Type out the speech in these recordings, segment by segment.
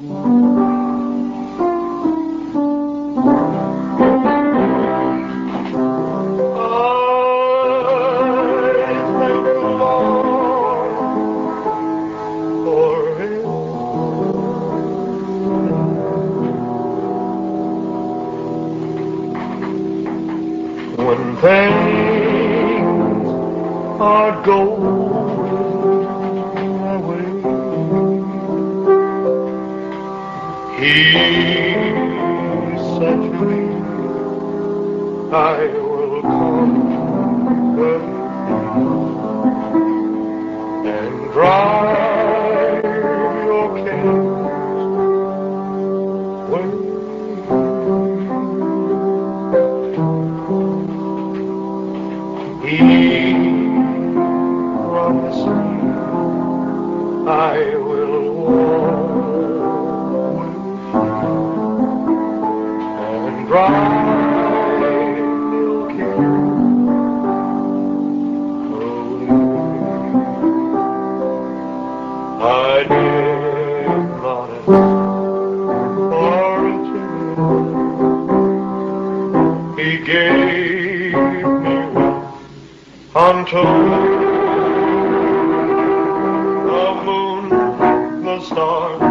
thank the Lord for His when things are going my way. He said to me, I will come and drive your cares away. He promised me I will walk and drive your cares away. I did not ask for it. He gave me untold. The moon, the stars,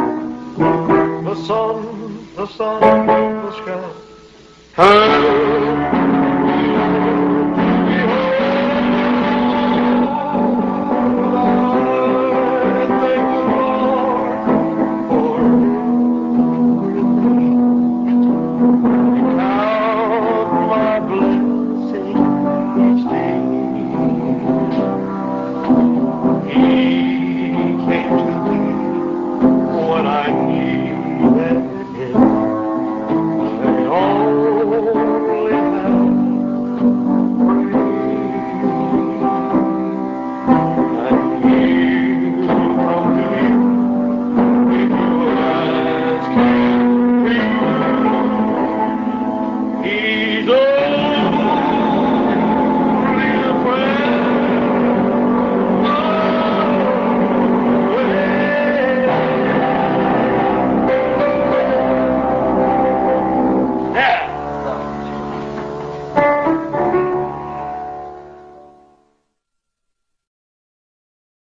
the sun, the sky.